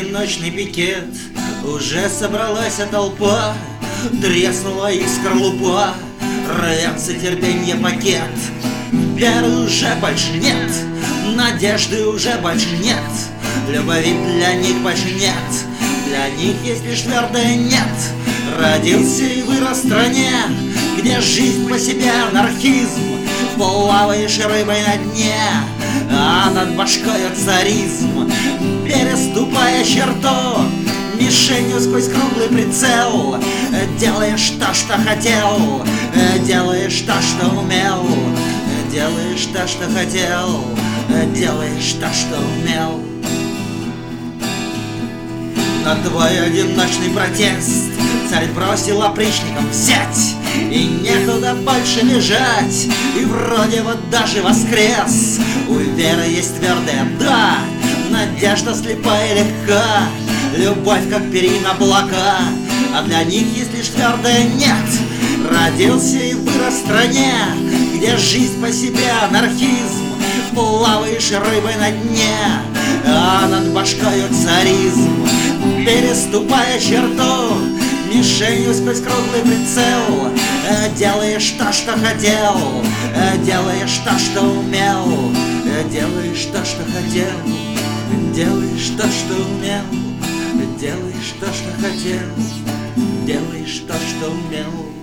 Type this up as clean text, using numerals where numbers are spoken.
одиночный пикет. Уже собралась толпа, треснула и скорлупа, рвется терпенье пакет. Веры уже больше нет, надежды уже больше нет, любви для них больше нет. Для них есть лишь твердое нет. Родился и вырос в стране, где жизнь по себе анархизм. Плаваешь рыбой на дне, а над башкою царизм. Переступая черту, мишенью сквозь круглый прицел, делаешь то, что хотел, делаешь то, что умел, делаешь то, что хотел, делаешь то, что умел. На твой одиночный протест царь бросил опричникам сеть, и некуда больше лежать, и вроде вот даже воскрес. У веры есть твердое «да», надежда слепая и легка, любовь как перина облака, а для них есть лишь твердое «нет». Родился и вырос в стране, где жизнь по себе анархизм. Плаваешь рыбой на дне, а над башкою царизм. Переступая черту, мишенью сквозь круглый прицел, делаешь то, что хотел, делаешь то, что умел, делаешь то, что хотел, делаешь то, что умел, делаешь то, что хотел, делаешь то, что умел.